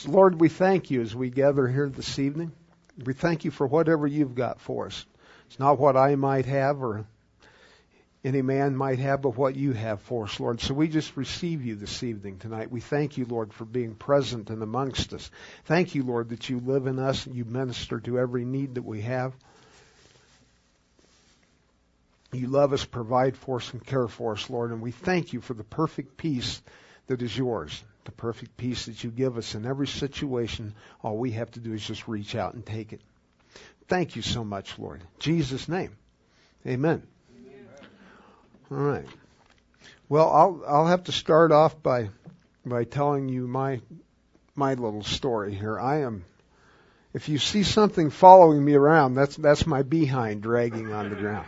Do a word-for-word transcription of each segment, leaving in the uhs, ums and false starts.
So Lord, we thank you as we gather here this evening. We thank you for whatever you've got for us. It's not what I might have or any man might have, but what you have for us, Lord. So we just receive you this evening tonight. We thank you, Lord, for being present and amongst us. Thank you, Lord, that you live in us and you minister to every need that we have. You love us, provide for us, and care for us, Lord. And we thank you for the perfect peace that is yours, the perfect peace that you give us in every situation. All we have to do is just reach out and take it. Thank you so much, Lord. In Jesus' name, amen. Amen. All right. Well, I'll I'll have to start off by by telling you my my little story here. I am. If you see something following me around, that's that's my behind dragging on the ground.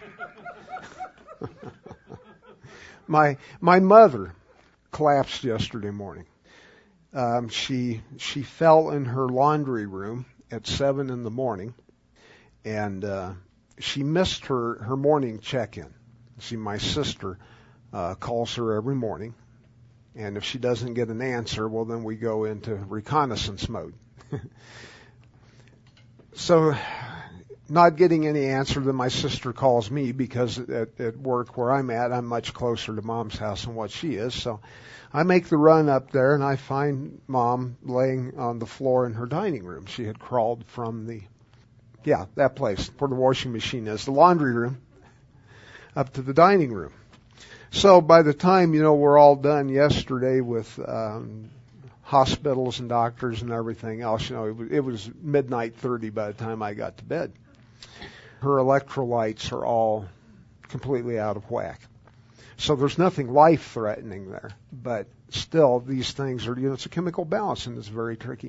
my my mother collapsed yesterday morning. Um, she she fell in her laundry room at seven in the morning, and uh, she missed her, her morning check-in. See, my sister uh, calls her every morning, and if she doesn't get an answer, well, then we go into reconnaissance mode. So, not getting any answer, then my sister calls me because at, at work where I'm at, I'm much closer to Mom's house than what she is. So I make the run up there, and I find Mom laying on the floor in her dining room. She had crawled from the, yeah, that place where the washing machine is, the laundry room, up to the dining room. So by the time, you know, we're all done yesterday with um hospitals and doctors and everything else, you know, it was, it was midnight thirty by the time I got to bed. Her electrolytes are all completely out of whack. So there's nothing life-threatening there, but still these things are, you know, it's a chemical balance and it's very tricky.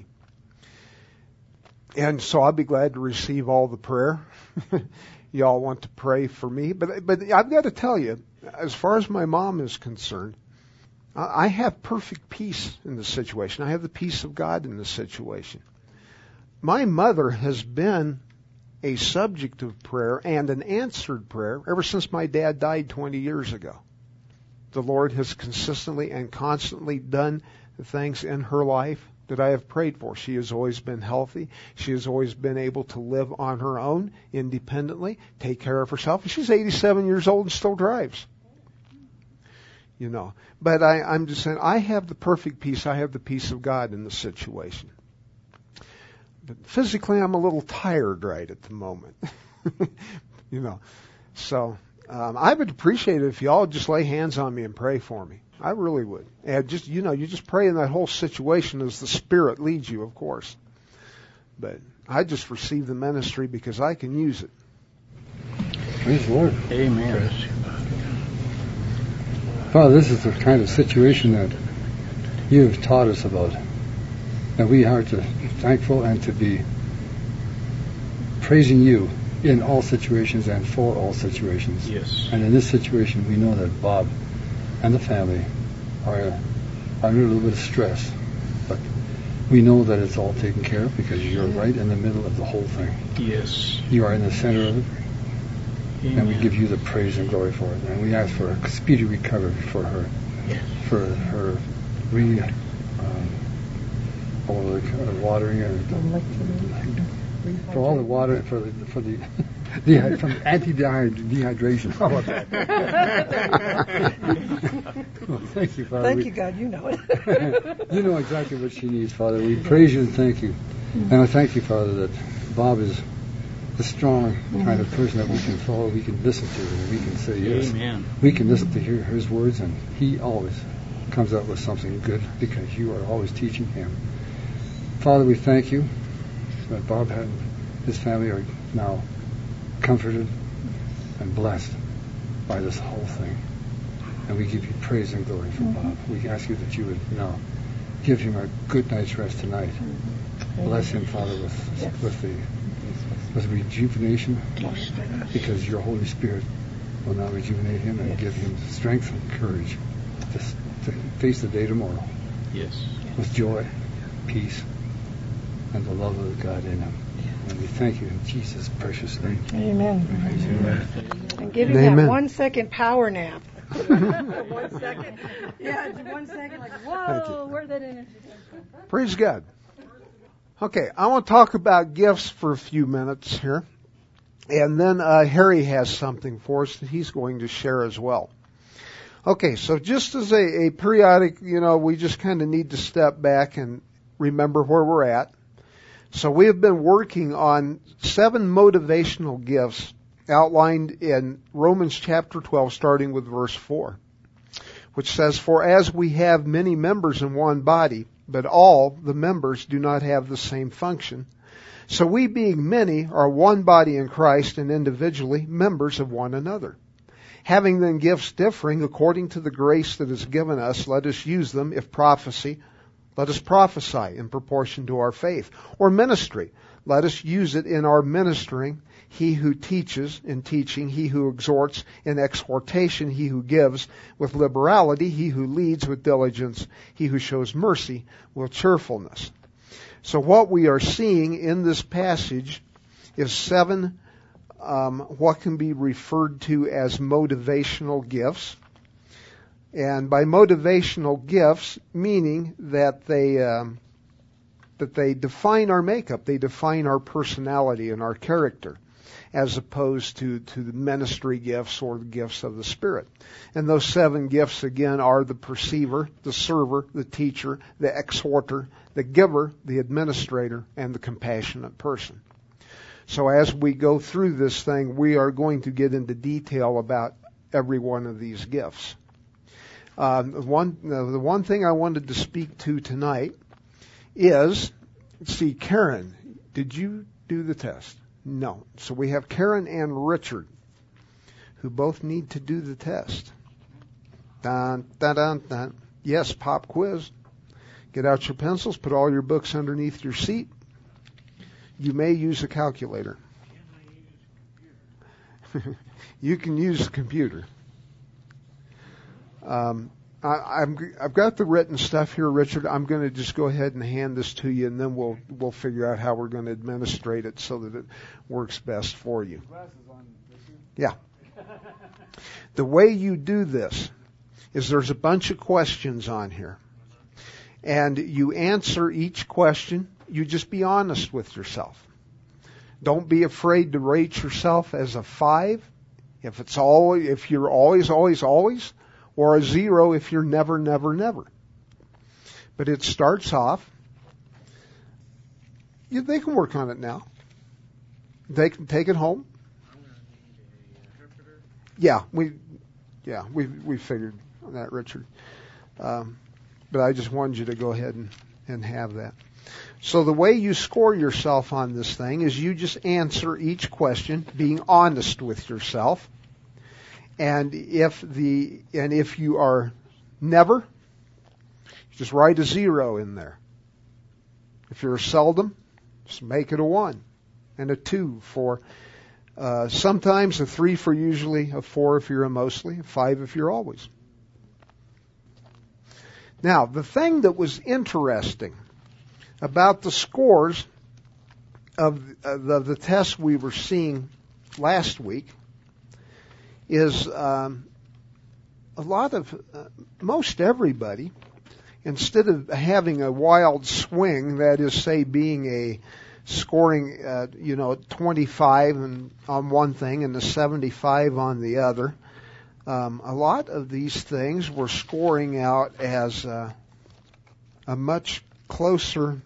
And so I'll be glad to receive all the prayer. Y'all want to pray for me, but but I've got to tell you, as far as my mom is concerned, I have perfect peace in this situation. I have the peace of God in this situation. My mother has been a subject of prayer and an answered prayer ever since my dad died twenty years ago. The Lord has consistently and constantly done the things in her life that I have prayed for. She has always been healthy. She has always been able to live on her own independently, take care of herself. And she's eighty-seven years old and still drives. You know, but I, I'm just saying, I have the perfect peace. I have the peace of God in the situation. But physically, I'm a little tired right at the moment. You know, so um, I would appreciate it if y'all just lay hands on me and pray for me. I really would. And just, you know, you just pray in that whole situation as the Spirit leads you, of course. But I just receive the ministry because I can use it. Praise the Lord. Amen. Praise. Father, this is the kind of situation that you have taught us about. And we are to be thankful and to be praising you in all situations and for all situations. Yes. And in this situation, we know that Bob and the family are, are under a little bit of stress. But we know that it's all taken care of because you're right in the middle of the whole thing. Yes. You are in the center of it. Amen. And we give you the praise and glory for it. And we ask for a speedy recovery for her, yes. for her re, um, all the uh, watering, and for all the water, for the, for the, the from anti-dehydration. How about that? Well, thank you, Father. Thank we, you, God. You know it. You know exactly what she needs, Father. We praise you and thank you. Mm-hmm. And I thank you, Father, that Bob is the strong kind of person that we can follow, we can listen to, and we can say yes. Amen. We can listen to hear his words, and he always comes out with something good because you are always teaching him. Father, we thank you that Bob and his family are now comforted and blessed by this whole thing. And we give you praise and glory for mm-hmm. Bob. We ask you that you would now give him a good night's rest tonight. Mm-hmm. Bless him, Father, with, yes. with the with rejuvenation, because your Holy Spirit will now rejuvenate him and yes. give him strength and courage to, to face the day tomorrow. Yes. With joy, peace, and the love of God in him. And we thank you in Jesus' precious name. Amen. Amen. And give him Amen. that one second power nap. one second. Yeah, one second. Like, whoa, where'd that energy come from? Praise God. Okay, I want to talk about gifts for a few minutes here. And then uh, Harry has something for us that he's going to share as well. Okay, so just as a, a periodic, you know, we just kind of need to step back and remember where we're at. So we have been working on seven motivational gifts outlined in Romans chapter twelve, starting with verse four, which says, "For as we have many members in one body, but all the members do not have the same function, so we being many are one body in Christ and individually members of one another. Having then gifts differing according to the grace that is given us, let us use them. If prophecy, let us prophesy in proportion to our faith. Or ministry, let us use it in our ministering. He who teaches in teaching, he who exhorts in exhortation, he who gives with liberality, he who leads with diligence, he who shows mercy with cheerfulness." So what we are seeing in this passage is seven um, what can be referred to as motivational gifts. And by motivational gifts, meaning that they um, that they define our makeup, they define our personality and our character, as opposed to, to the ministry gifts or the gifts of the Spirit. And those seven gifts, again, are the perceiver, the server, the teacher, the exhorter, the giver, the administrator, and the compassionate person. So as we go through this thing, we are going to get into detail about every one of these gifts. Um, one, the one thing I wanted to speak to tonight is, let's see, Karen, did you do the test? No. So we have Karen and Richard, who both need to do the test. Dun, dun, dun, dun. Yes, pop quiz. Get out your pencils, put all your books underneath your seat. You may use a calculator. You can use a computer. Um, I, I'm, I've got the written stuff here, Richard. I'm going to just go ahead and hand this to you, and then we'll we'll figure out how we're going to administrate it so that it works best for you. Yeah. The way you do this is there's a bunch of questions on here, and you answer each question. You just be honest with yourself. Don't be afraid to rate yourself as a five if it's all if you're always, always, always, or a zero if you're never, never, never. But it starts off. You, they can work on it now. They can take it home. Yeah, we, yeah, we we figured on that, Richard. Um, but I just wanted you to go ahead and, and have that. So the way you score yourself on this thing is you just answer each question being honest with yourself. And if the and if you are never, just write a zero in there. If you're seldom, just make it a one. And a two for uh, sometimes, a three for usually, a four if you're a mostly, a five if you're always. Now, the thing that was interesting about the scores of uh, the, the tests we were seeing last week is um, a lot of, uh, most everybody, instead of having a wild swing, that is, say, being a scoring, uh, you know, twenty-five and on one thing and a seventy-five on the other, um, a lot of these things were scoring out as uh, a much closer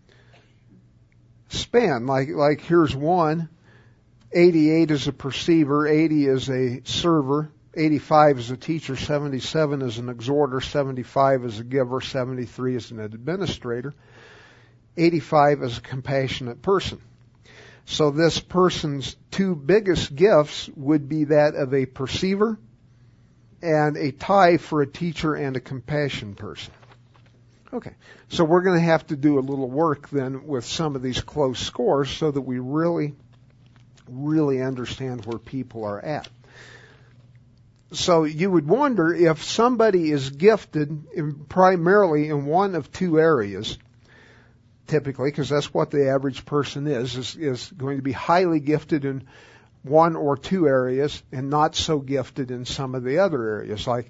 span. Like, like here's one, eighty-eight is a perceiver, eighty is a server, eighty-five is a teacher, seventy-seven is an exhorter, seventy-five is a giver, seventy-three is an administrator, eighty-five is a compassionate person. So this person's two biggest gifts would be that of a perceiver and a tie for a teacher and a compassion person. Okay, so we're going to have to do a little work then with some of these close scores so that we really, really understand where people are at. So you would wonder if somebody is gifted in primarily in one of two areas, typically, because that's what the average person is, is, is going to be highly gifted in one or two areas and not so gifted in some of the other areas. Like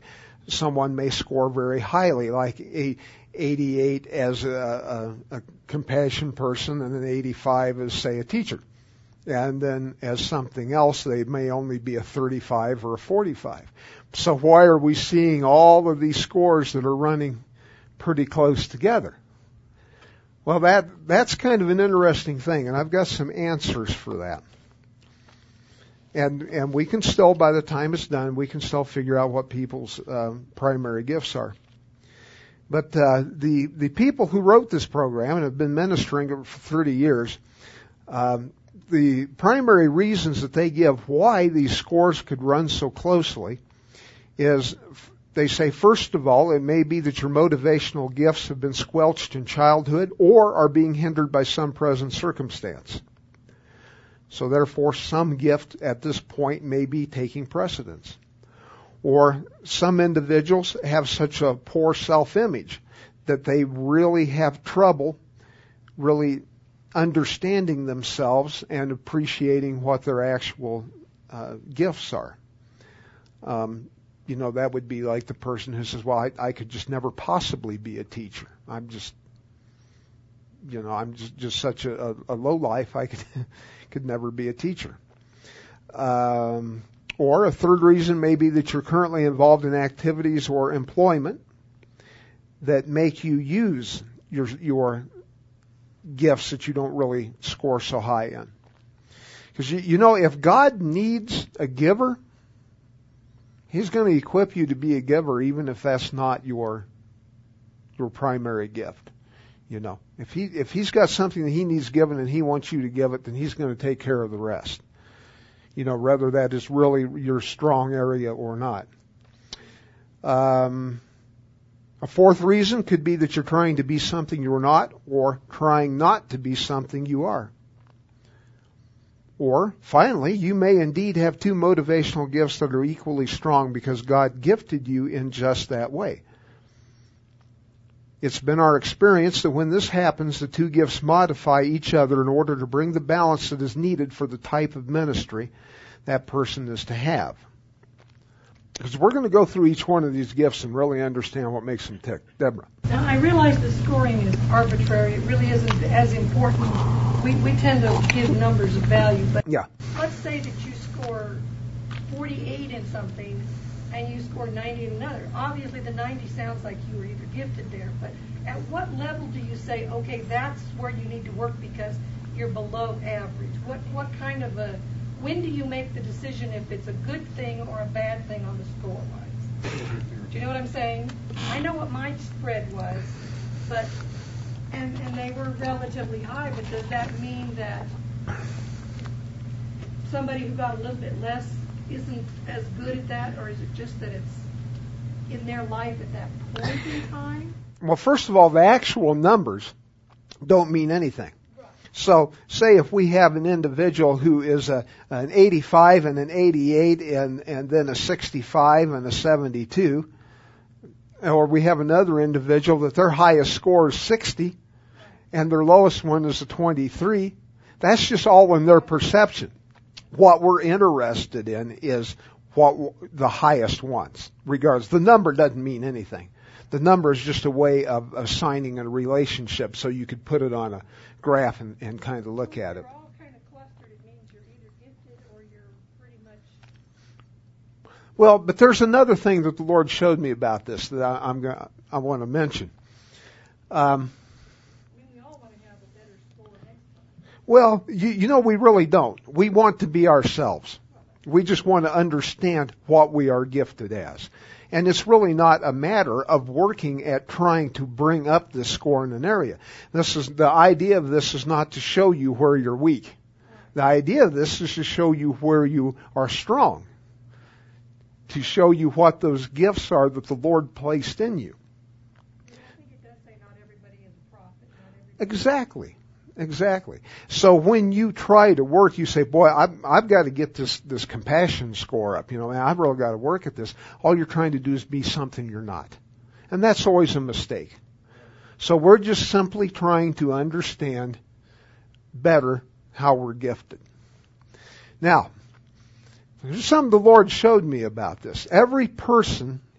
someone may score very highly, like a eighty-eight as a, a, a compassion person and an eighty-five as, say, a teacher. And then as something else, they may only be a thirty-five or a forty-five. So why are we seeing all of these scores that are running pretty close together? Well, that that's kind of an interesting thing, and I've got some answers for that. And and we can still, by the time it's done, we can still figure out what people's uh, primary gifts are. But uh, the the people who wrote this program and have been ministering it for thirty years, um, the primary reasons that they give why these scores could run so closely is, they say, first of all, it may be that your motivational gifts have been squelched in childhood or are being hindered by some present circumstance. So therefore, some gift at this point may be taking precedence. Or some individuals have such a poor self-image that they really have trouble really understanding themselves and appreciating what their actual uh, gifts are. Um, you know, that would be like the person who says, well, I, I could just never possibly be a teacher. I'm just, you know, I'm just, just such a, a, a low life, I could, could never be a teacher. Um, or a third reason may be that you're currently involved in activities or employment that make you use your, your gifts that you don't really score so high in. Because, you, you know, if God needs a giver, He's going to equip you to be a giver, even if that's not your your primary gift. You know, if he if He's got something that He needs given and He wants you to give it, then He's going to take care of the rest. You know, whether that is really your strong area or not. Um, a fourth reason could be that you're trying to be something you're not, or trying not to be something you are. Or, finally, you may indeed have two motivational gifts that are equally strong because God gifted you in just that way. It's been our experience that when this happens, the two gifts modify each other in order to bring the balance that is needed for the type of ministry that person is to have. Because we're going to go through each one of these gifts and really understand what makes them tick. Deborah. Now, I realize the scoring is arbitrary. It really isn't as important. We we tend to give numbers of value, but yeah. Let's say that you score forty-eight in something and you score ninety in another. Obviously, the ninety sounds like you were either gifted there, but at what level do you say, okay, that's where you need to work because you're below average? What what kind of a When do you make the decision if it's a good thing or a bad thing on the score wise? Do you know what I'm saying? I know what my spread was, but and and they were relatively high, but does that mean that somebody who got a little bit less isn't as good at that, or is it just that it's in their life at that point in time? Well, first of all, the actual numbers don't mean anything. So, say if we have an individual who is a, an eighty-five and an eighty-eight and, and then a sixty-five and a seventy-two, or we have another individual that their highest score is sixty and their lowest one is a twenty-three, that's just all in their perception. What we're interested in is what the highest ones, regardless. The number doesn't mean anything. The number is just a way of assigning a relationship so you could put it on a graph and, and kind of look at it. They're all kind of clustered. It means you're either gifted or you're pretty much... Well, but there's another thing that the Lord showed me about this that I, I'm going I want to mention. Um, I mean, we all want to have a better score next time. Well, you, you know, we really don't. We want to be ourselves. We just want to understand what we are gifted as. And it's really not a matter of working at trying to bring up this score in an area. This is the idea of this is not to show you where you're weak. The idea of this is to show you where you are strong. To show you what those gifts are that the Lord placed in you. Yeah, I think it does say not everybody is a prophet. Not everybody... Exactly. Exactly. So when you try to work, you say, boy, I've, I've got to get this, this compassion score up. You know, I've really got to work at this. All you're trying to do is be something you're not. And that's always a mistake. So we're just simply trying to understand better how we're gifted. Now, there's something the Lord showed me about this. Every person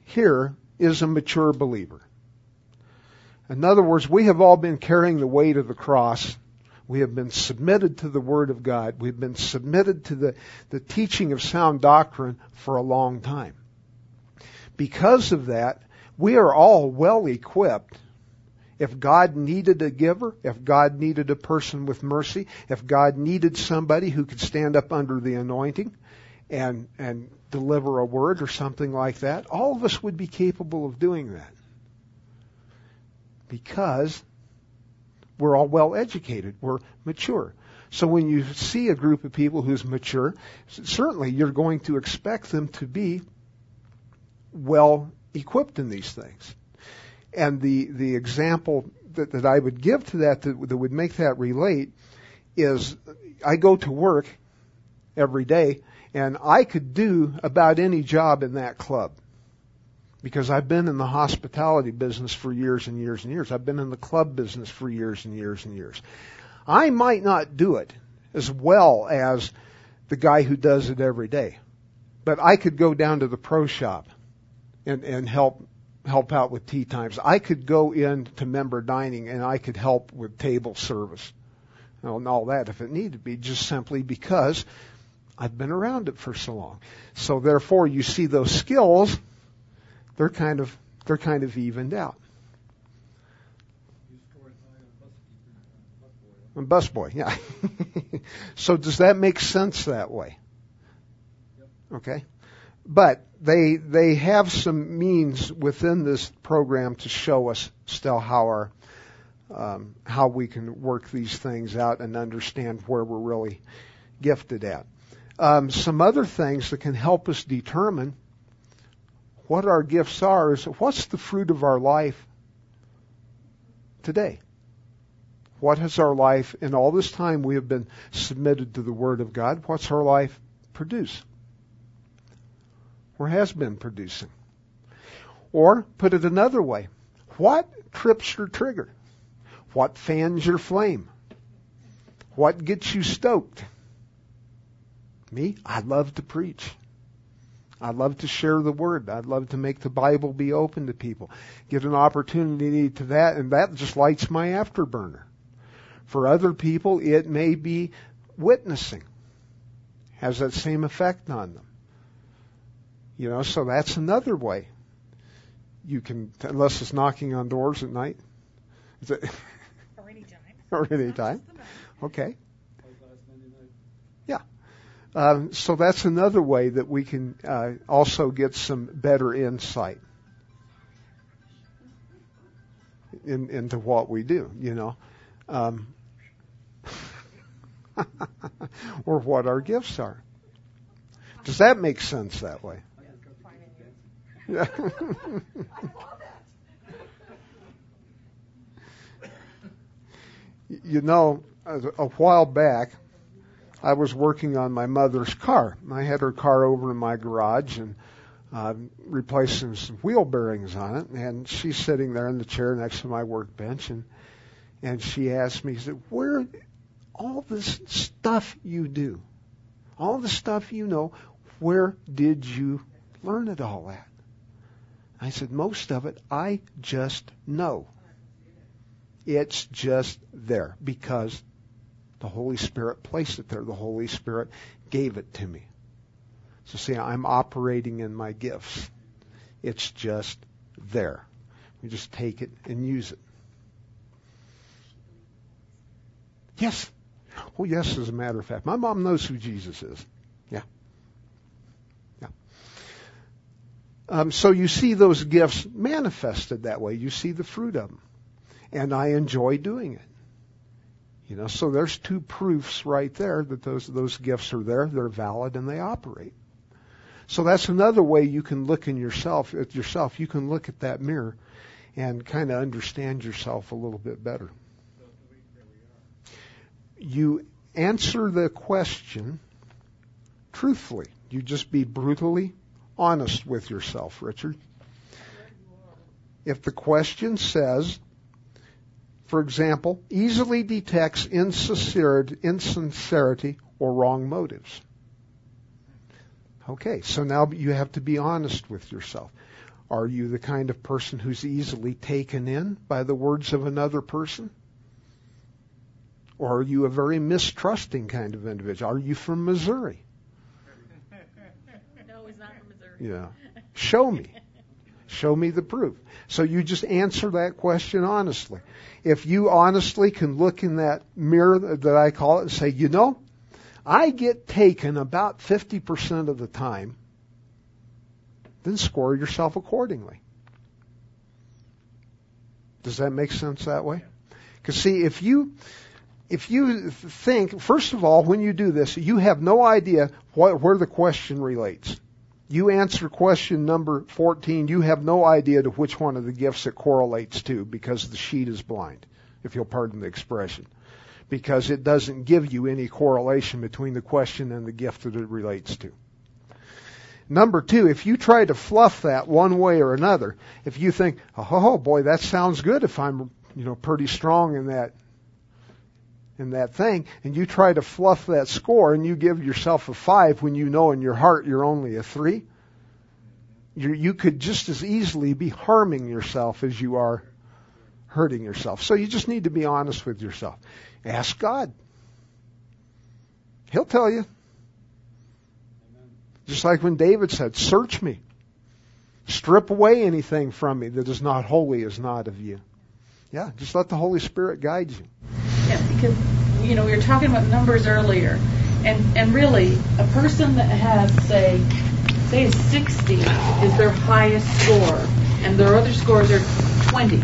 here is a mature believer. In other words, we have all been carrying the weight of the cross. We have been submitted to the Word of God. We've been submitted to the, the teaching of sound doctrine for a long time. Because of that, we are all well equipped. If God needed a giver, if God needed a person with mercy, if God needed somebody who could stand up under the anointing and, and deliver a word or something like that, all of us would be capable of doing that. Because we're all well educated, we're mature. So when you see a group of people who's mature, certainly you're going to expect them to be well equipped in these things. And the, the example that, that I would give to that, that that would make that relate is I go to work every day and I could do about any job in that club. Because I've been in the hospitality business for years and years and years. I've been in the club business for years and years and years. I might not do it as well as the guy who does it every day. But I could go down to the pro shop and, and help help out with tea times. I could go in to member dining and I could help with table service and all that if it needed to be, just simply because I've been around it for so long. So therefore, you see those skills, they're kind of they're kind of evened out. And busboy, yeah. So does that make sense that way? Okay. But they they have some means within this program to show us still how our um, how we can work these things out and understand where we're really gifted at. Um, some other things that can help us determine what our gifts are is what's the fruit of our life today? What has our life, in all this time we have been submitted to the Word of God, what's our life produce? Or has been producing? Or, put it another way, what trips your trigger? What fans your flame? What gets you stoked? Me? I love to preach. I love to share the Word. I'd love to make the Bible be open to people. Get an opportunity to that, and that just lights my afterburner. For other people, it may be witnessing. Has that same effect on them. You know, so that's another way. You can, unless it's knocking on doors at night. Is it? Or any time. Or any time. Okay. Yeah. Um, so that's another way that we can uh, also get some better insight in, into what we do, you know. Um, or what our gifts are. Does that make sense that way? Yeah. You know, a while back, I was working on my mother's car. I had her car over in my garage and uh, replacing some wheel bearings on it. And she's sitting there in the chair next to my workbench, and and she asked me, she said, "Where all this stuff you do, all the stuff you know, where did you learn it all at?" I said, "Most of it I just know. It's just there because the Holy Spirit placed it there. The Holy Spirit gave it to me. So see, I'm operating in my gifts. It's just there. We just take it and use it." Yes. Oh, yes, as a matter of fact. My mom knows who Jesus is. Yeah. Yeah. Um, so you see those gifts manifested that way. You see the fruit of them. And I enjoy doing it. You know, so there's two proofs right there that those those gifts are there, they're valid, and they operate. So that's another way you can look in yourself at yourself. You can look at that mirror and kind of understand yourself a little bit better. You answer the question truthfully. You just be brutally honest with yourself, Richard. If the question says, for example, easily detects insincerity, insincerity or wrong motives. Okay, so now you have to be honest with yourself. Are you the kind of person who's easily taken in by the words of another person? Or are you a very mistrusting kind of individual? Are you from Missouri? No, he's not from Missouri. Yeah. Show me. Show me the proof. So you just answer that question honestly. If you honestly can look in that mirror that I call it and say, you know, I get taken about fifty percent of the time, then score yourself accordingly. Does that make sense that way? Because see, if you if you think, first of all, when you do this, you have no idea what, where the question relates. You answer question number fourteen, you have no idea to which one of the gifts it correlates to because the sheet is blind, if you'll pardon the expression. Because it doesn't give you any correlation between the question and the gift that it relates to. Number two, if you try to fluff that one way or another, if you think, oh boy, that sounds good if I'm, you know, pretty strong in that in that thing, and you try to fluff that score and you give yourself a five when you know in your heart you're only a three, you you could just as easily be harming yourself as you are hurting yourself. So you just need to be honest with yourself. Ask God. He'll tell you. Just like when David said, search me. Strip away anything from me that is not holy, is not of you. Yeah, just let the Holy Spirit guide you. Yeah, because, you know, we were talking about numbers earlier. And, and really, a person that has, say, say sixty is their highest score, and their other scores are twenty,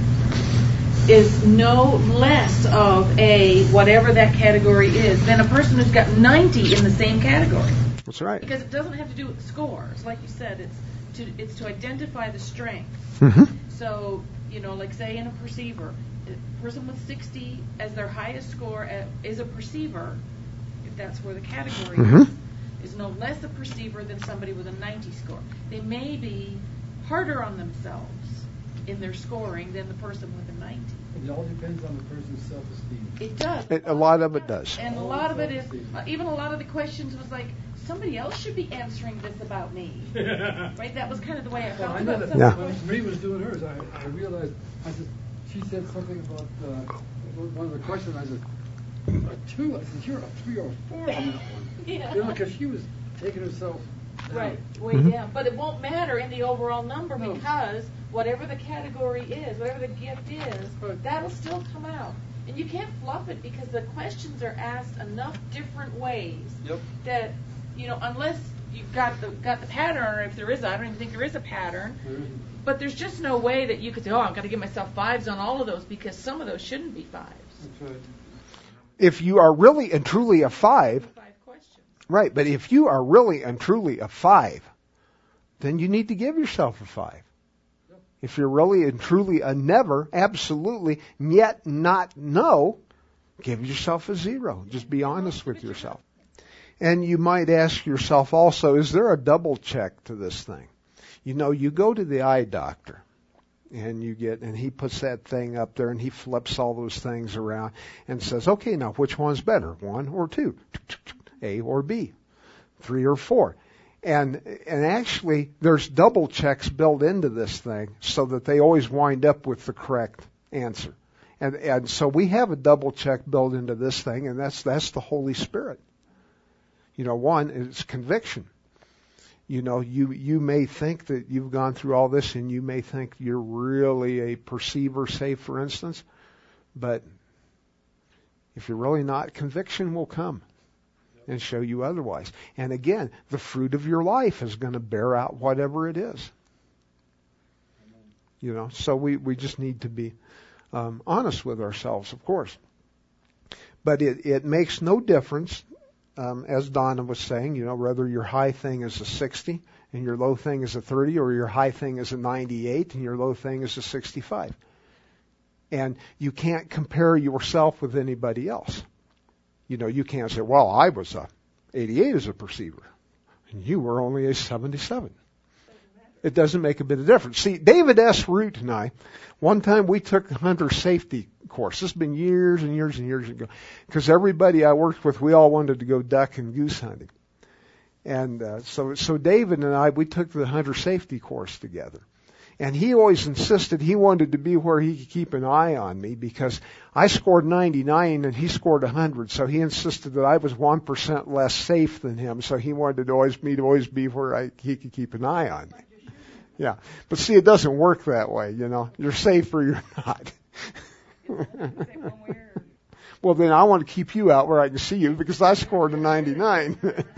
is no less of a whatever that category is than a person who's got ninety in the same category. That's right. Because it doesn't have to do with scores. Like you said, it's to it's to identify the strength. Mm-hmm. So, you know, like say in a perceiver, a person with sixty as their highest score at, is a perceiver, if that's where the category Mm-hmm. is, is no less a perceiver than somebody with a ninety score. They may be harder on themselves in their scoring than the person with a ninety. It all depends on the person's self-esteem. It does. It, a lot of it does. And a lot of it is, uh, even a lot of the questions was like, somebody else should be answering this about me. Right? That was kind of the way I felt Well, I about know some that of the when questions. Marie was doing hers, I, I realized, I said, she said something about uh, one of the questions, I said, a two? I said, you're a three or a four on that one. Yeah. You know, because she was taking herself down. Right, way Mhm. down. But it won't matter in the overall number No. because whatever the category is, whatever the gift is, Right. that'll still come out. And you can't fluff it because the questions are asked enough different ways Yep. that, you know, unless you've got the got the pattern, or if there is, I don't even think there is a pattern. There isn't. But there's just no way that you could say, oh, I've got to give myself fives on all of those because some of those shouldn't be fives. That's right. If you are really and truly a five, Five questions. right, but if you are really and truly a five, then you need to give yourself a five. If you're really and truly a never, absolutely, yet not no, give yourself a zero. Just be honest with yourself. And you might ask yourself also, is there a double check to this thing? You know, you go to the eye doctor and you get, and he puts that thing up there and he flips all those things around and says, okay, now which one's better? One or two? A or B? Three or four? And and actually, there's double checks built into this thing so that they always wind up with the correct answer. And and so we have a double check built into this thing, and that's that's the Holy Spirit. You know, one is conviction. You know, you you may think that you've gone through all this, and you may think you're really a perceiver, say for instance, but if you're really not, conviction will come and show you otherwise. And again, the fruit of your life is going to bear out whatever it is. You know, so we, we just need to be um, honest with ourselves, of course. But it, it makes no difference, um, as Donna was saying, you know, whether your high thing is a sixty and your low thing is a thirty, or your high thing is a ninety-eight and your low thing is a sixty-five. And you can't compare yourself with anybody else. You know, you can't say, well, I was a eighty-eight as a perceiver, and you were only a seventy-seven. It doesn't make a bit of difference. See, David S. Root and I, one time we took a hunter safety course. This has been years and years and years ago. Because everybody I worked with, we all wanted to go duck and goose hunting. And uh, so so David and I, we took the hunter safety course together. And he always insisted he wanted to be where he could keep an eye on me because I scored ninety-nine and he scored one hundred. So he insisted that I was one percent less safe than him. So he wanted to always, me to always be where I, he could keep an eye on me. Yeah. But see, it doesn't work that way, you know. You're safe or you're not. Well, then I want to keep you out where I can see you because I scored a ninety-nine.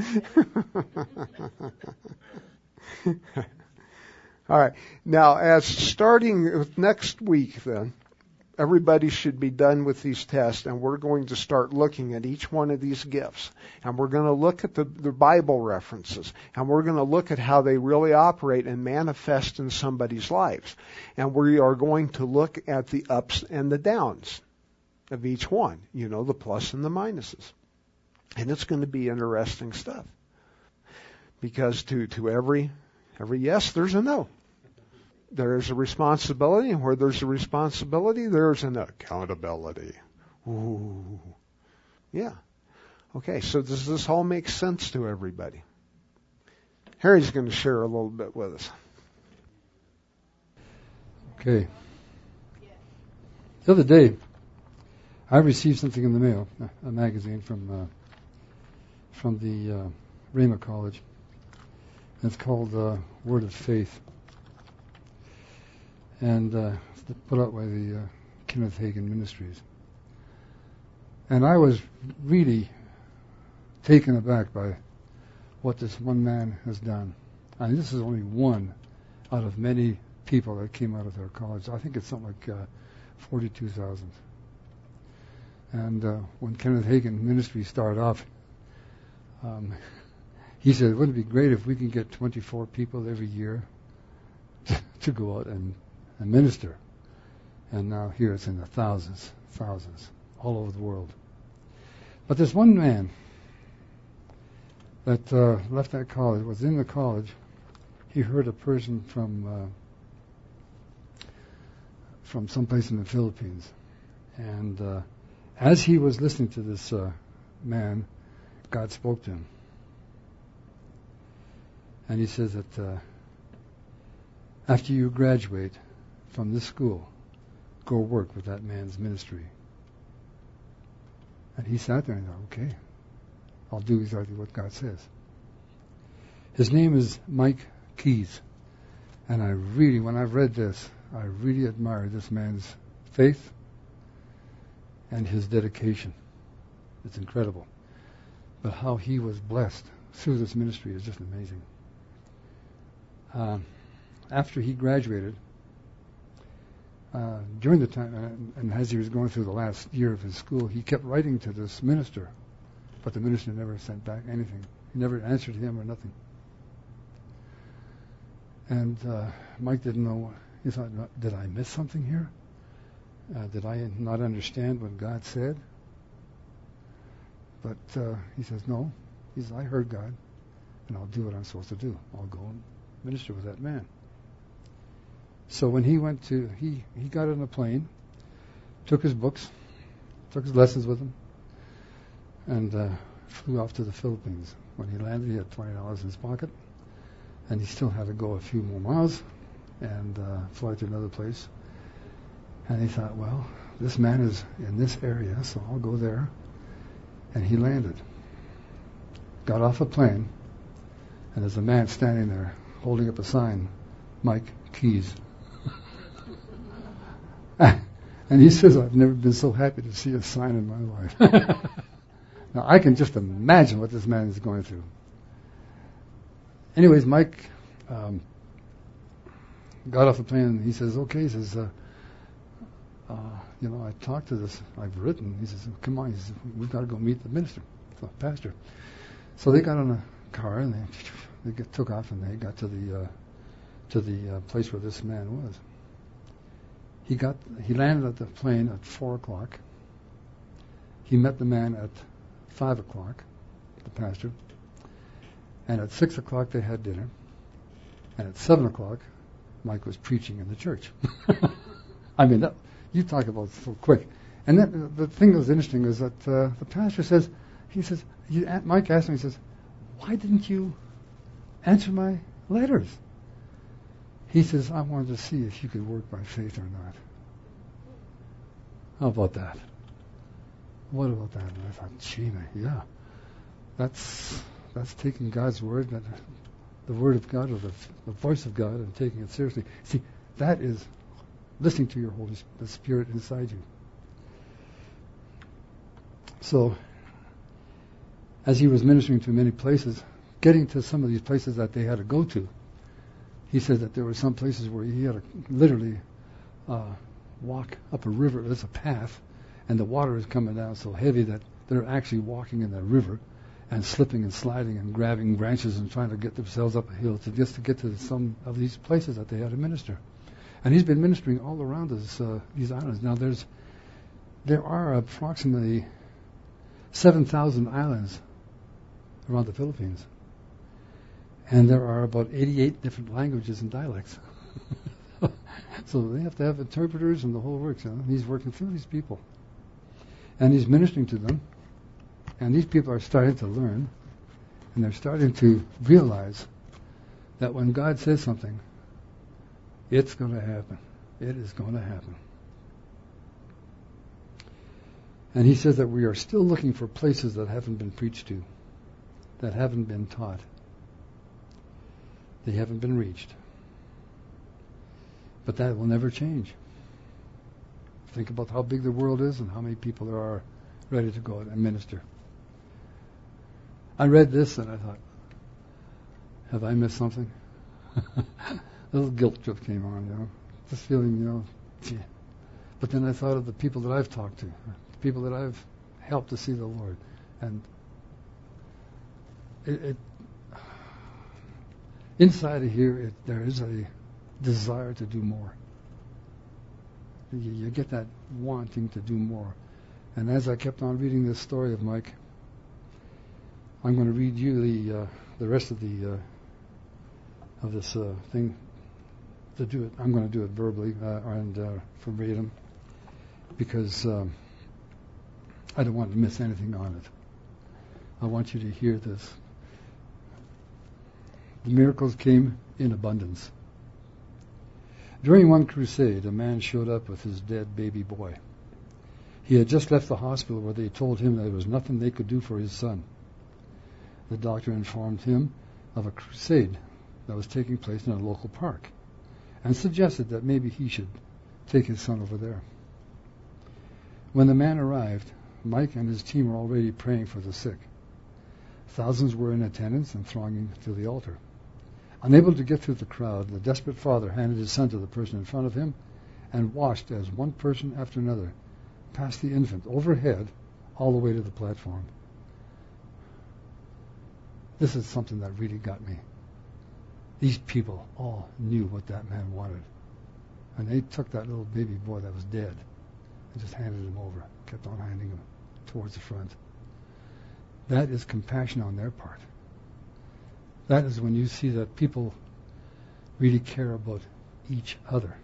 All right. Now, as starting with next week, then, everybody should be done with these tests, and we're going to start looking at each one of these gifts. And we're going to look at the, the Bible references, and we're going to look at how they really operate and manifest in somebody's lives. And we are going to look at the ups and the downs of each one, you know, the plus and the minuses. And it's going to be interesting stuff. Because to, to every every yes, there's a no. There's a responsibility, and where there's a responsibility, there's an accountability. Ooh. Yeah. Okay, so does this all make sense to everybody? Harry's going to share a little bit with us. Okay. The other day, I received something in the mail, a magazine from uh, from the uh, Rhema College. It's called uh, Word of Faith. And uh, it's put out by the uh, Kenneth Hagin Ministries. And I was really taken aback by what this one man has done. I mean, this is only one out of many people that came out of their college. I think it's something like uh, forty-two thousand. And uh, when Kenneth Hagin Ministries started off, um, he said, wouldn't it be great if we can get twenty-four people every year to, to go out and and minister. And now here it's in the thousands, thousands, all over the world. But this one man that uh, left that college, was in the college, he heard a person from uh, from someplace in the Philippines. And uh, as he was listening to this uh, man, God spoke to him. And he says that uh, after you graduate from this school, go work with that man's ministry. And he sat there and thought, okay, I'll do exactly what God says. His name is Mike Keys. And I really, when I've read this, I really admire this man's faith and his dedication. It's incredible. But how he was blessed through this ministry is just amazing. Um, after he graduated, Uh, during the time, and, and as he was going through the last year of his school, he kept writing to this minister, but the minister never sent back anything. He never answered him or nothing. And uh, Mike didn't know. He thought, did I miss something here? Uh, did I not understand what God said? But uh, he says, no. He says, I heard God, and I'll do what I'm supposed to do. I'll go and minister with that man. So when he went to, he, he got on a plane, took his books, took his lessons with him, and uh, flew off to the Philippines. When he landed, he had twenty dollars in his pocket, and he still had to go a few more miles and uh, fly to another place. And he thought, well, this man is in this area, so I'll go there. And he landed, got off a plane, and there's a man standing there holding up a sign, Mike Keys. And he says, I've never been so happy to see a sign in my life. Now, I can just imagine what this man is going through. Anyways, Mike um, got off the plane, and he says, okay, he says, uh, uh, you know, I talked to this, I've written. He says, come on, he says, we've got to go meet the minister, the pastor. So they got on a car, and they, they get, took off, and they got to the uh, to the uh, place where this man was. He got he landed at the plane at four o'clock. He met the man at five o'clock, the pastor. And at six o'clock they had dinner. And at seven o'clock, Mike was preaching in the church. I mean, that, you talk about so quick. And then the thing that was interesting is that uh, the pastor says, he says, he, Mike asked him, he says, why didn't you answer my letters? He says, I wanted to see if you could work by faith or not. How about that? What about that? And I thought, gee, yeah. That's that's taking God's word, that the word of God or the, the voice of God, and taking it seriously. See, that is listening to your Holy the Spirit inside you. So, as he was ministering to many places, getting to some of these places that they had to go to, he said that there were some places where he had to literally uh, walk up a river. There's a path, and the water is coming down so heavy that they're actually walking in the river and slipping and sliding and grabbing branches and trying to get themselves up a hill to just to get to some of these places that they had to minister. And he's been ministering all around us, uh, these islands. Now, there's there are approximately seven thousand islands around the Philippines. And there are about eighty-eight different languages and dialects. So they have to have interpreters and the whole works. You know? He's working through these people. And he's ministering to them. And these people are starting to learn. And they're starting to realize that when God says something, it's going to happen. It is going to happen. And he says that we are still looking for places that haven't been preached to, that haven't been taught. They haven't been reached. But that will never change. Think about how big the world is and how many people there are ready to go and minister. I read this and I thought, have I missed something? A little guilt trip came on, you know. Just feeling, you know, gee. But then I thought of the people that I've talked to, the people that I've helped to see the Lord. And it, it inside of here, it, there is a desire to do more. You, you get that wanting to do more. And as I kept on reading this story of Mike, I'm going to read you the uh, the rest of the uh, of this uh, thing. To do it, I'm going to do it verbally uh, and uh, verbatim, because um, I don't want to miss anything on it. I want you to hear this. The miracles came in abundance. During one crusade, a man showed up with his dead baby boy. He had just left the hospital where they told him there was nothing they could do for his son. The doctor informed him of a crusade that was taking place in a local park and suggested that maybe he should take his son over there. When the man arrived, Mike and his team were already praying for the sick. Thousands were in attendance and thronging to the altar. Unable to get through the crowd, the desperate father handed his son to the person in front of him and watched as one person after another passed the infant overhead all the way to the platform. This is something that really got me. These people all knew what that man wanted. And they took that little baby boy that was dead and just handed him over, kept on handing him towards the front. That is compassion on their part. That is when you see that people really care about each other.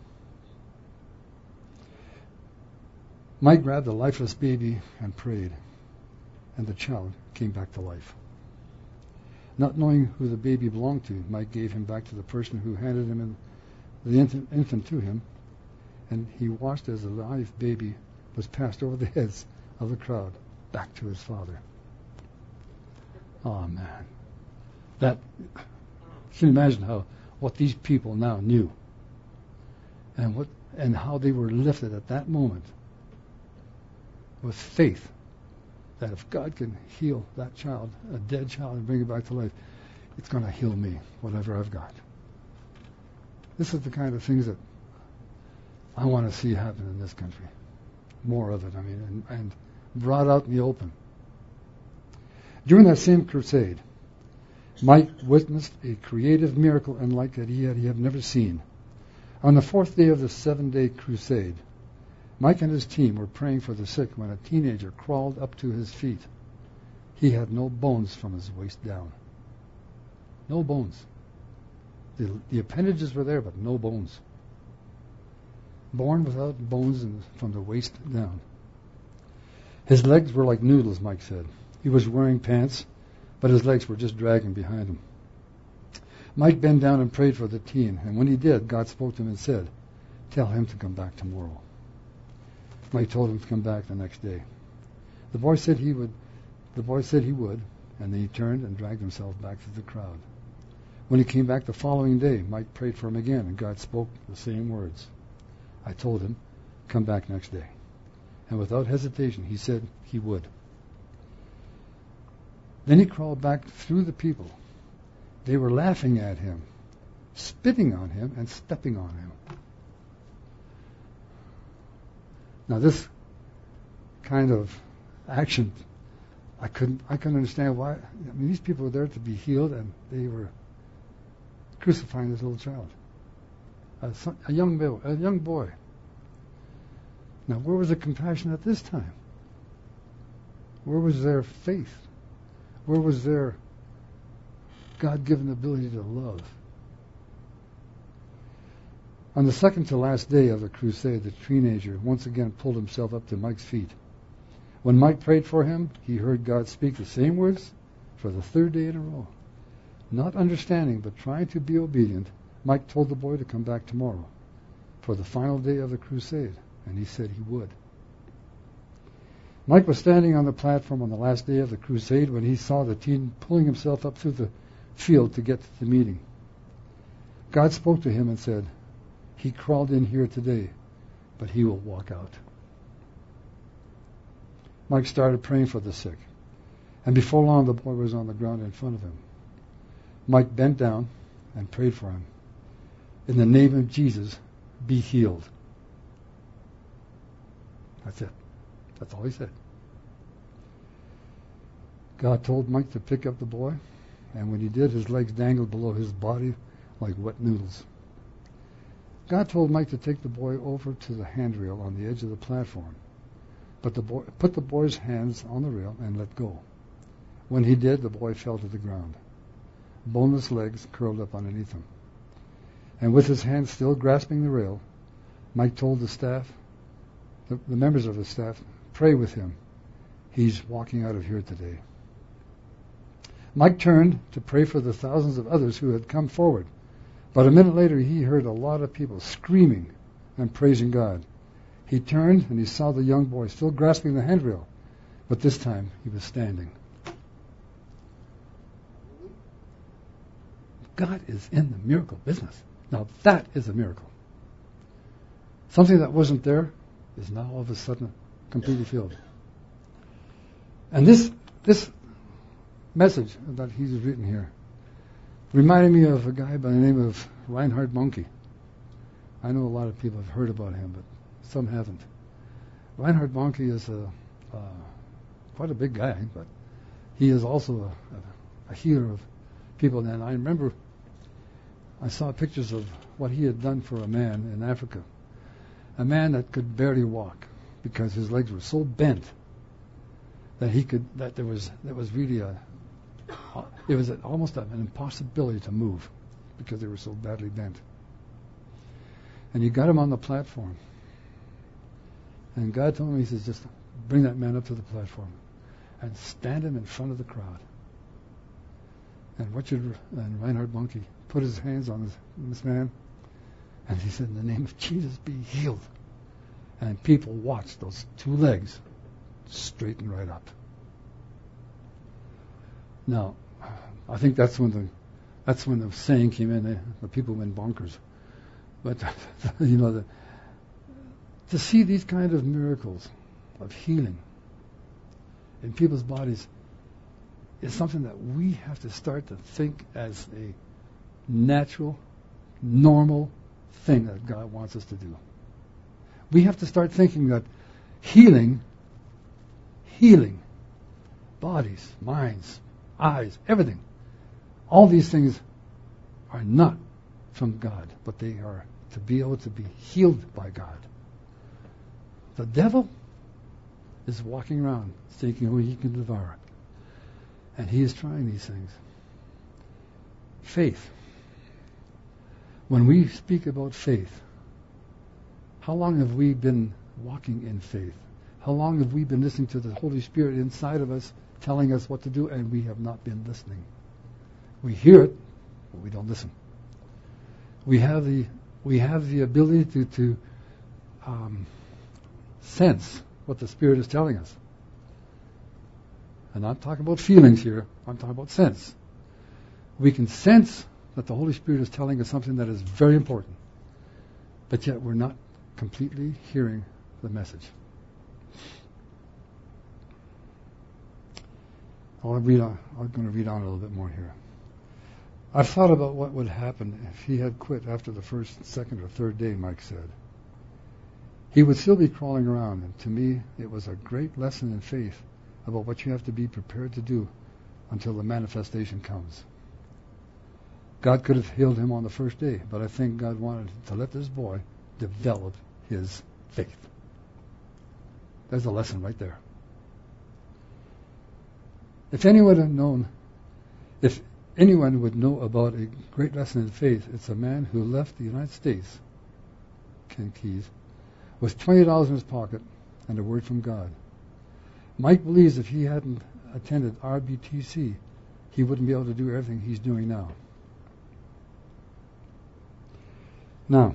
Mike grabbed the lifeless baby and prayed, and the child came back to life. Not knowing who the baby belonged to, Mike gave him back to the person who handed him in, the infant, infant to him, and he watched as the live baby was passed over the heads of the crowd back to his father. Oh, man. That, you can imagine how what these people now knew, and what and how they were lifted at that moment with faith that if God can heal that child, a dead child, and bring it back to life, it's going to heal me, whatever I've got. This is the kind of things that I want to see happen in this country. More of it, I mean, and, and brought out in the open. During that same crusade, Mike witnessed a creative miracle unlike that he had, he had never seen. On the fourth day of the seven-day crusade, Mike and his team were praying for the sick when a teenager crawled up to his feet. He had no bones from his waist down. No bones. The, the appendages were there, but no bones. Born without bones in, from the waist down. His legs were like noodles, Mike said. He was wearing pants, but his legs were just dragging behind him. Mike bent down and prayed for the teen, and when he did, God spoke to him and said, "Tell him to come back tomorrow." Mike told him to come back the next day. The boy said he would. The boy said he would, and then he turned and dragged himself back to the crowd. When he came back the following day, Mike prayed for him again, and God spoke the same words. I told him, "Come back next day." And without hesitation, he said he would. Then he crawled back through the people. They were laughing at him, spitting on him, and stepping on him. Now this kind of action, I couldn't, I couldn't understand why. I mean, these people were there to be healed, and they were crucifying this little child, a, son, a young boy, a young boy. Now, where was the compassion at this time? Where was their faith? Where was their God-given ability to love? On the second to last day of the crusade, the teenager once again pulled himself up to Mike's feet. When Mike prayed for him, he heard God speak the same words for the third day in a row. Not understanding, but trying to be obedient, Mike told the boy to come back tomorrow for the final day of the crusade, and he said he would. Mike was standing on the platform on the last day of the crusade when he saw the teen pulling himself up through the field to get to the meeting. God spoke to him and said, "He crawled in here today, but he will walk out." Mike started praying for the sick, and before long the boy was on the ground in front of him. Mike bent down and prayed for him. "In the name of Jesus, be healed." That's it. That's all he said. God told Mike to pick up the boy, and when he did, his legs dangled below his body like wet noodles. God told Mike to take the boy over to the handrail on the edge of the platform, but the boy put the boy's hands on the rail and let go. When he did, the boy fell to the ground. Boneless legs curled up underneath him. And with his hands still grasping the rail, Mike told the staff, the, the members of the staff, "Pray with him. He's walking out of here today." Mike turned to pray for the thousands of others who had come forward. But a minute later, he heard a lot of people screaming and praising God. He turned and he saw the young boy still grasping the handrail, but this time he was standing. God is in the miracle business. Now that is a miracle. Something that wasn't there is now all of a sudden completely filled. And this this message that he's written here reminded me of a guy by the name of Reinhard Bonnke. I know a lot of people have heard about him, but some haven't. Reinhard Bonnke is a uh, quite a big guy, but he is also a, a, a healer of people. And I remember I saw pictures of what he had done for a man in Africa, a man that could barely walk because his legs were so bent that he could that there was that was really a it was an, almost an impossibility to move because they were so badly bent. And he got him on the platform, and God told him, he says, "Just bring that man up to the platform and stand him in front of the crowd." And Richard and Reinhard Bonnke put his hands on this, this man, and he said, "In the name of Jesus, be healed." And people watched those two legs straighten right up. Now, I think that's when the that's when the saying came in. The, the people went bonkers. But you know, the, to see these kind of miracles of healing in people's bodies is something that we have to start to think as a natural, normal thing that God wants us to do. We have to start thinking that healing, healing, bodies, minds, eyes, everything, all these things are not from God, but they are to be able to be healed by God. The devil is walking around thinking who he can devour. And he is trying these things. Faith. When we speak about faith, how long have we been walking in faith? How long have we been listening to the Holy Spirit inside of us telling us what to do, and we have not been listening? We hear it, but we don't listen. We have the we have the ability to to um, sense what the Spirit is telling us. And I'm talking about feelings here. I'm talking about sense. We can sense that the Holy Spirit is telling us something that is very important, but yet we're not completely hearing the message. I'll read on, I'm going to read on a little bit more here. I've thought about what would happen if he had quit after the first, second, or third day, Mike said. He would still be crawling around, and to me it was a great lesson in faith about what you have to be prepared to do until the manifestation comes. God could have healed him on the first day, but I think God wanted to let this boy develop his faith. There's a lesson right there. If anyone had known, if anyone would know about a great lesson in faith, it's a man who left the United States, Ken Keyes, with twenty dollars in his pocket and a word from God. Mike believes if he hadn't attended R B T C, he wouldn't be able to do everything he's doing now. Now,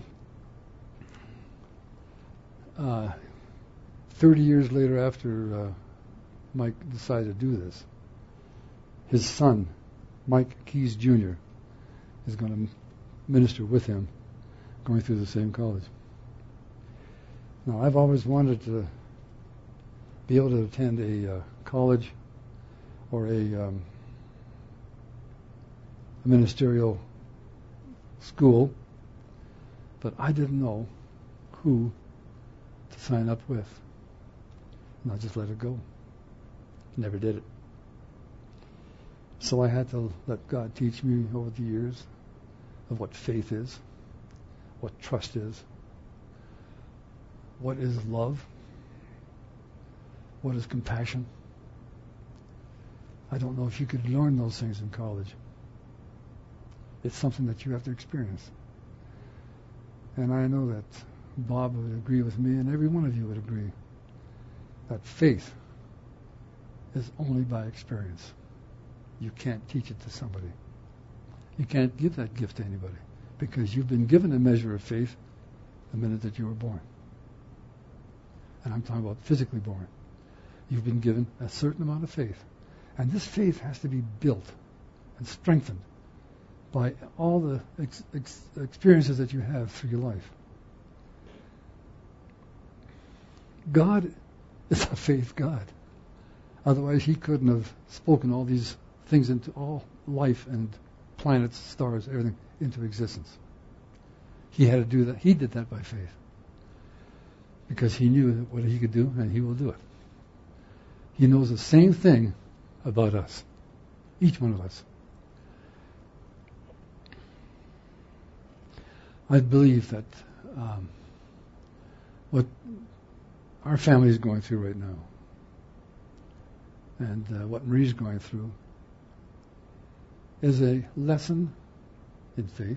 uh, thirty years later after uh, Mike decided to do this, his son, Mike Keyes Junior, is going to minister with him, going through the same college. Now, I've always wanted to be able to attend a uh, college or a, um, a ministerial school, but I didn't know who to sign up with. And I just let it go. Never did it. So I had to let God teach me over the years of what faith is, what trust is, what is love, what is compassion. I don't know if you could learn those things in college. It's something that you have to experience. And I know that Bob would agree with me, and every one of you would agree, that faith is only by experience. You can't teach it to somebody. You can't give that gift to anybody, because you've been given a measure of faith the minute that you were born. And I'm talking about physically born. You've been given a certain amount of faith. And this faith has to be built and strengthened by all the ex- ex- experiences that you have through your life. God is a faith God. Otherwise, he couldn't have spoken all these things into all life and planets, stars, everything into existence. He had to do that. He did that by faith. Because he knew what he could do, and he will do it. He knows the same thing about us. Each one of us. I believe that um, what our family is going through right now, and uh, what Marie's going through, is a lesson in faith.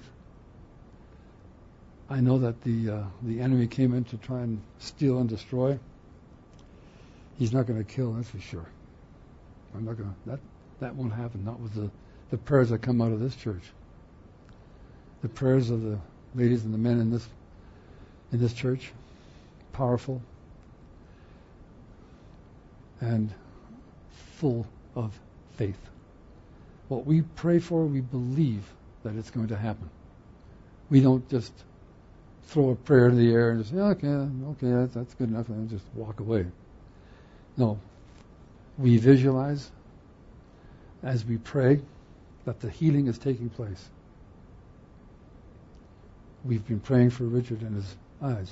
I know that the uh, the enemy came in to try and steal and destroy. He's not going to kill, that's for sure. I'm not going to. That that won't happen. Not with the the prayers that come out of this church. The prayers of the ladies and the men in this in this church, powerful and full of faith. What we pray for, we believe that it's going to happen. We don't just throw a prayer in the air and just say, okay, okay, that's, that's good enough, and just walk away. No. We visualize as we pray that the healing is taking place. We've been praying for Richard and his eyes.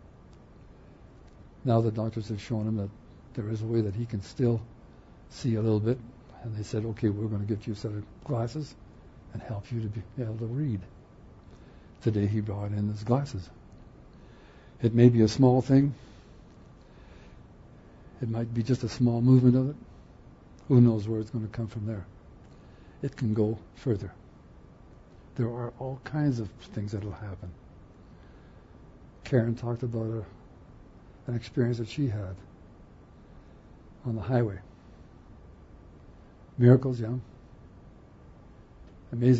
Now the doctors have shown him that there is a way that he can still see a little bit. And they said, okay, we're going to get you a set of glasses and help you to be able to read. Today he brought in his glasses. It may be a small thing. It might be just a small movement of it. Who knows where it's going to come from there. It can go further. There are all kinds of things that will happen. Karen talked about a, an experience that she had on the highway. Miracles, yeah. Amazing.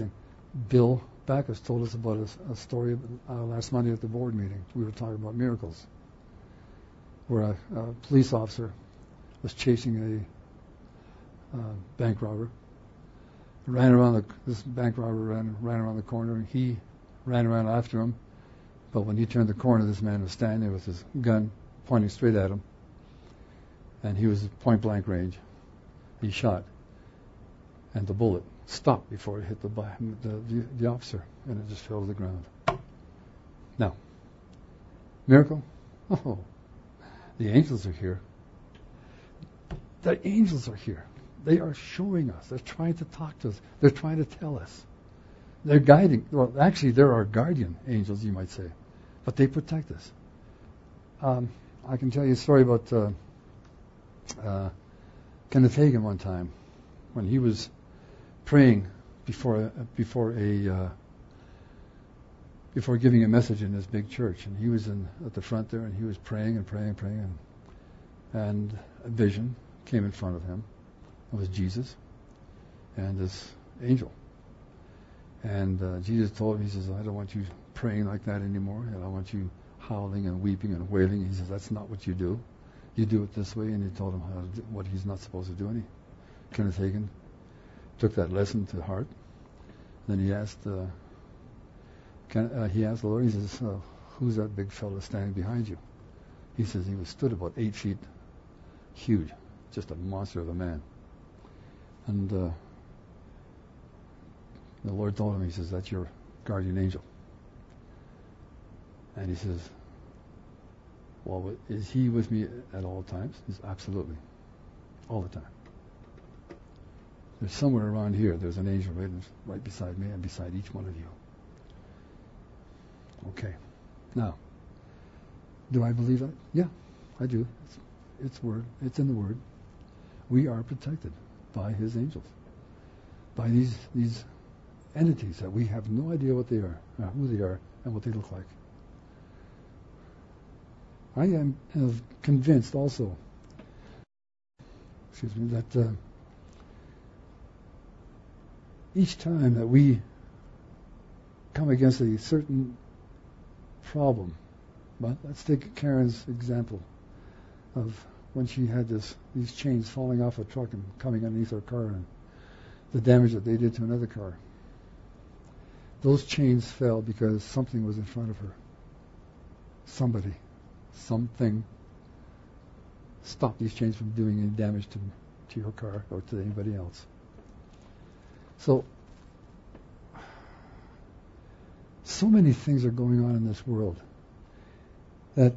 Bill Backus told us about a, a story uh, last Monday at the board meeting. We were talking about miracles, where a, a police officer was chasing a uh, bank robber. Ran around the this bank robber ran ran around the corner, and he ran around after him. But when he turned the corner, this man was standing there with his gun pointing straight at him, and he was at point blank range. He shot, and the bullet stopped before it hit the, the, the, the officer, and it just fell to the ground. Now, miracle? Oh, the angels are here. The angels are here. They are showing us. They're trying to talk to us. They're trying to tell us. They're guiding. Well, actually, they're our guardian angels, you might say, but they protect us. Um, I can tell you a story about uh, uh, Kenneth Hagin one time when he was praying before uh, before a uh, before giving a message in this big church, and he was in at the front there, and he was praying and praying and praying, and, and a vision came in front of him. It was Jesus and this angel, and uh, Jesus told him, he says, "I don't want you praying like that anymore, and I want you howling and weeping and wailing." He says, "That's not what you do. You do it this way." And he told him how to do, what he's not supposed to do. And he, Kenneth Hagin took that lesson to heart. Then he asked, uh, can, uh, he asked the Lord. He says, uh, "Who's that big fellow standing behind you?" He says he was stood about eight feet, huge, just a monster of a man. And uh, the Lord told him, he says, "That's your guardian angel." And he says, "Well, is he with me at all times?" He says, "Absolutely, all the time. There's somewhere around here, there's an angel right, right beside me and beside each one of you." Okay. Now, do I believe that? Yeah, I do. It's, it's word. It's in the Word. We are protected by His angels, by these these entities that we have no idea what they are, or who they are, and what they look like. I am uh, convinced also, excuse me, that uh, each time that we come against a certain problem, but let's take Karen's example of when she had this these chains falling off a truck and coming underneath her car, and the damage that they did to another car. Those chains fell because something was in front of her. Somebody, something stopped these chains from doing any damage to to your car or to anybody else. So, so many things are going on in this world that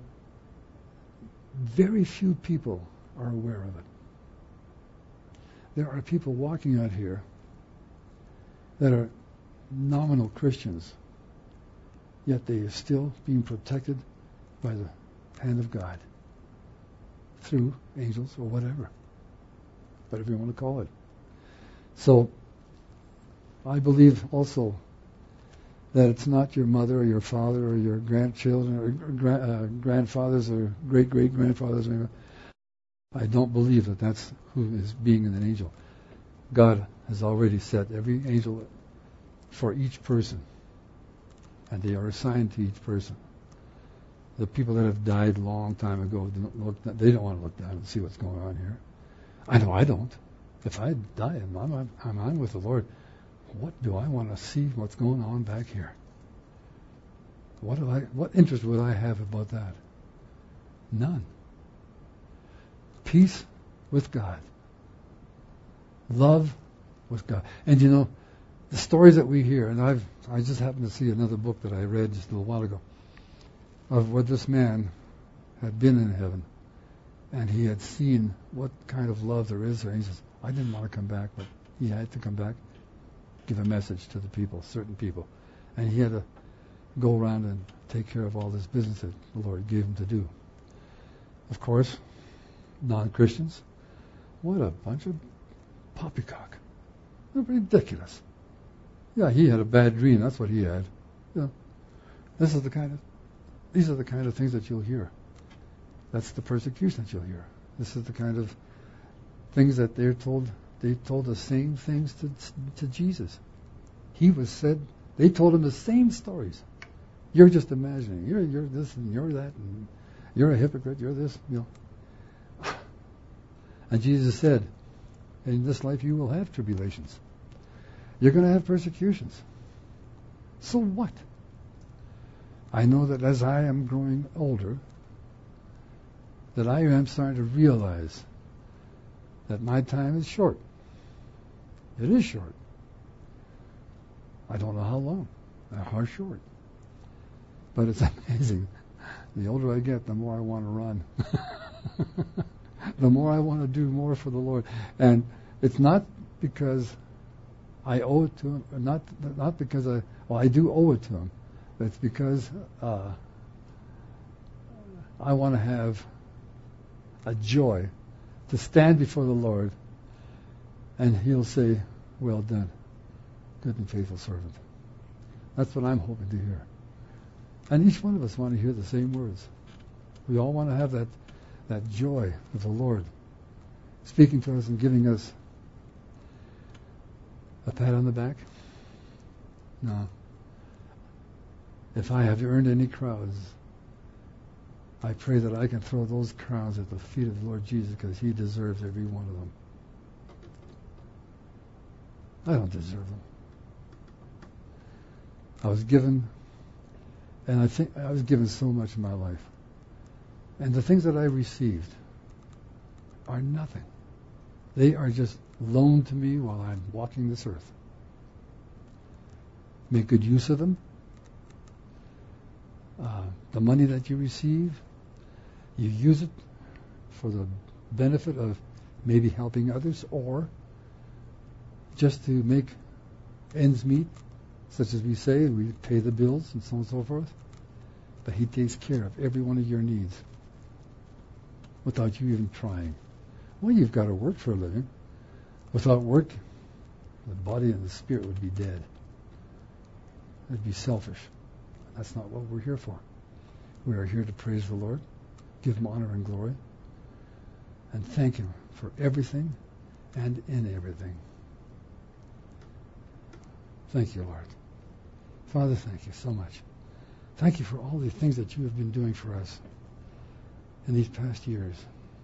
very few people are aware of it. There are people walking out here that are nominal Christians, yet they are still being protected by the hand of God through angels or whatever, whatever you want to call it. So, I believe also that it's not your mother or your father or your grandchildren or gra- uh, grandfathers or great-great-grandfathers. I don't believe that that's who is being an angel. God has already set every angel for each person, and they are assigned to each person. The people that have died a long time ago, don't look, they don't want to look down and see what's going on here. I know I don't. If I die and I'm, I'm, I'm with the Lord, what do I want to see what's going on back here? What do I? What interest would I have about that? None. Peace with God. Love with God. And you know, the stories that we hear, and I've I just happened to see another book that I read just a little while ago, of where this man had been in heaven, and he had seen what kind of love there is there. And he says, "I didn't want to come back, but he had to come back, give a message to the people, certain people. And he had to go around and take care of all this business that the Lord gave him to do." Of course, non-Christians, what a bunch of poppycock. They're ridiculous. Yeah, he had a bad dream, that's what he had. Yeah. This is the kind of, these are the kind of things that you'll hear. That's the persecution that you'll hear. This is the kind of things that they're told. They told the same things to to Jesus. he was said, they told him the same stories. You're just imagining. You're you're this and you're that and you're a hypocrite. You're this. You know. And Jesus said, in this life you will have tribulations. You're going to have persecutions. So what? I know that as I am growing older, that I am starting to realize that my time is short. It is short. I don't know how long, or how short. But it's amazing. The older I get, the more I want to run. The more I want to do more for the Lord. And it's not because I owe it to Him, or not not because I, well, I do owe it to Him. It's because uh, I want to have a joy to stand before the Lord and He'll say, well done, good and faithful servant. That's what I'm hoping to hear. And each one of us want to hear the same words. We all want to have that, that joy of the Lord speaking to us and giving us a pat on the back. No. If I have earned any crowns, I pray that I can throw those crowns at the feet of the Lord Jesus, because He deserves every one of them. I don't deserve them. I was given, and I think I was given so much in my life. And the things that I received are nothing. They are just loaned to me while I'm walking this earth. Make good use of them. Uh, the money that you receive, you use it for the benefit of maybe helping others, or just to make ends meet, such as we say, we pay the bills and so on and so forth. But He takes care of every one of your needs without you even trying. Well, you've got to work for a living. Without work, the body and the spirit would be dead. It'd be selfish. That's not what we're here for. We are here to praise the Lord, give Him honor and glory, and thank Him for everything and in everything. Thank you, Lord. Father, thank you so much. Thank you for all the things that you have been doing for us in these past years.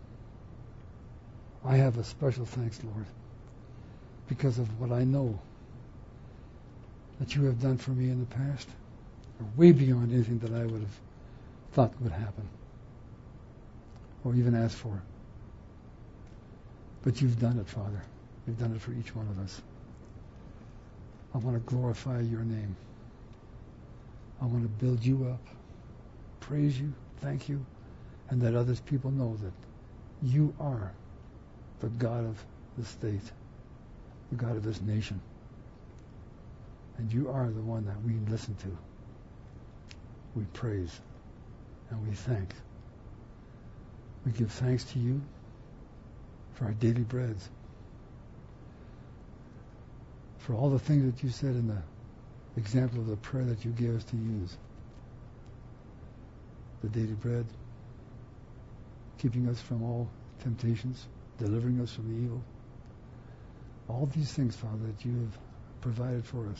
I have a special thanks, Lord, because of what I know that you have done for me in the past, are way beyond anything that I would have thought would happen or even asked for. But you've done it, Father. You've done it for each one of us. I want to glorify your name. I want to build you up, praise you, thank you, and let others people know that you are the God of the state, the God of this nation. And you are the one that we listen to. We praise and we thank. We give thanks to you for our daily breads, for all the things that you said in the example of the prayer that you gave us to use. The daily bread, keeping us from all temptations, delivering us from the evil. All these things, Father, that you have provided for us.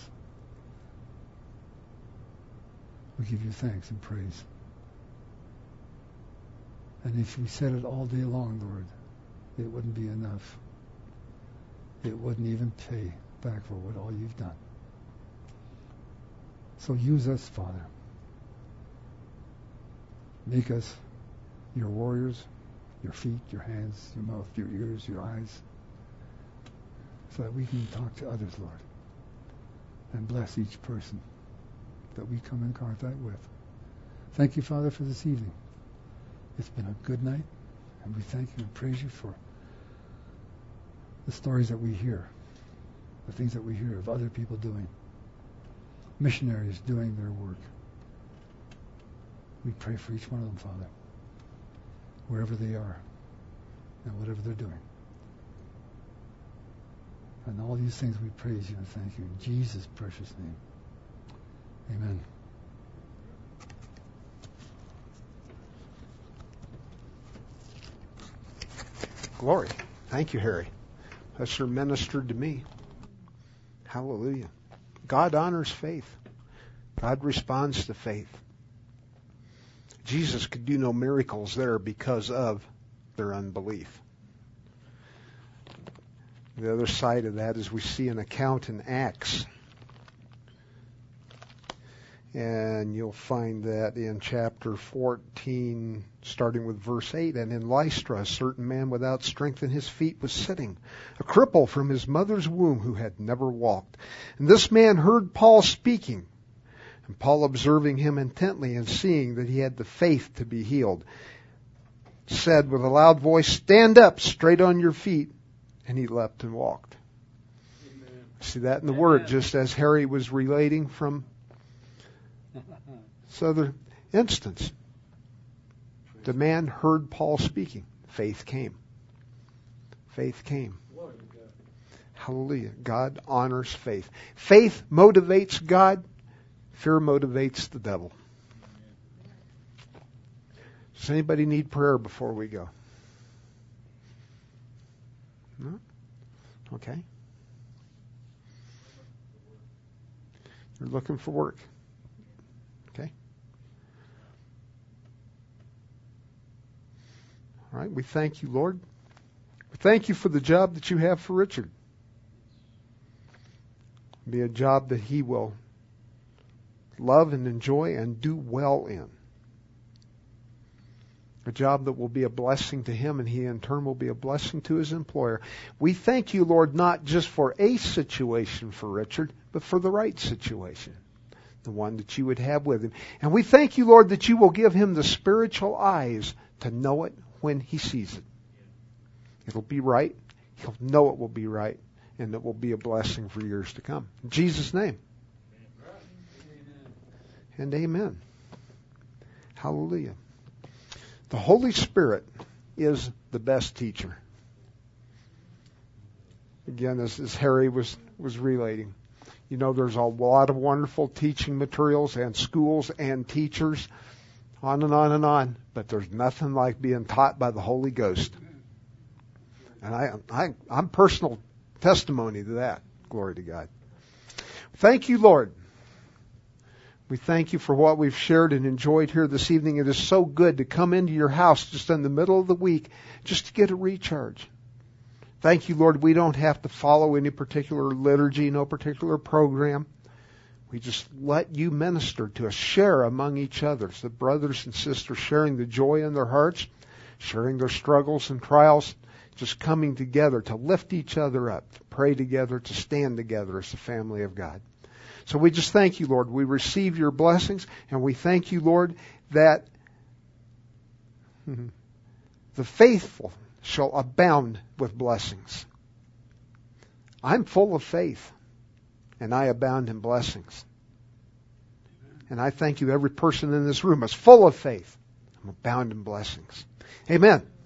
We give you thanks and praise. And if we said it all day long, Lord, it wouldn't be enough. It wouldn't even pay back for what all you've done. So use us, Father. Make us your warriors, your feet, your hands, your mouth, your ears, your eyes, so that we can talk to others, Lord, and bless each person that we come in contact with. Thank you, Father, for this evening. It's been a good night, and we thank you and praise you for the stories that we hear, the things that we hear of other people doing, missionaries doing their work. We pray for each one of them, Father, wherever they are and whatever they're doing. And all these things we praise you and thank you in Jesus' precious name. Amen. Glory. Thank you, Harry. That sure ministered to me. Hallelujah. God honors faith. God responds to faith. Jesus could do no miracles there because of their unbelief. The other side of that is we see an account in Acts. And you'll find that in chapter fourteen, starting with verse eight. And in Lystra, a certain man without strength in his feet was sitting, a cripple from his mother's womb who had never walked. And this man heard Paul speaking. And Paul, observing him intently and seeing that he had the faith to be healed, said with a loud voice, "Stand up straight on your feet." And he leapt and walked. Amen. See that in the Amen. Word, just as Harry was relating from this other instance. The man heard Paul speaking. Faith came. Faith came. Hallelujah. God honors faith. Faith motivates God. Fear motivates the devil. Does anybody need prayer before we go? No? Okay. You're looking for work. Okay. All right. We thank you, Lord. We thank you for the job that you have for Richard. Be a job that he will love and enjoy and do well in. A job that will be a blessing to him, and he in turn will be a blessing to his employer. We thank you, Lord, not just for a situation for Richard, but for the right situation, the one that you would have with him. And we thank you, Lord, that you will give him the spiritual eyes to know it when he sees it. It'll be right. He'll know it will be right, and it will be a blessing for years to come. In Jesus' name. And amen. Hallelujah. The Holy Spirit is the best teacher. Again, as, as Harry was, was relating, you know, there's a lot of wonderful teaching materials and schools and teachers, on and on and on, but there's nothing like being taught by the Holy Ghost. And I, I, I'm personal testimony to that. Glory to God. Thank you, Lord. We thank you for what we've shared and enjoyed here this evening. It is so good to come into your house just in the middle of the week just to get a recharge. Thank you, Lord. We don't have to follow any particular liturgy, no particular program. We just let you minister to us, share among each other. The brothers and sisters sharing the joy in their hearts, sharing their struggles and trials, just coming together to lift each other up, to pray together, to stand together as the family of God. So we just thank you, Lord. We receive your blessings, and we thank you, Lord, that the faithful shall abound with blessings. I'm full of faith, and I abound in blessings. And I thank you, every person in this room is full of faith. I'm abound in blessings. Amen.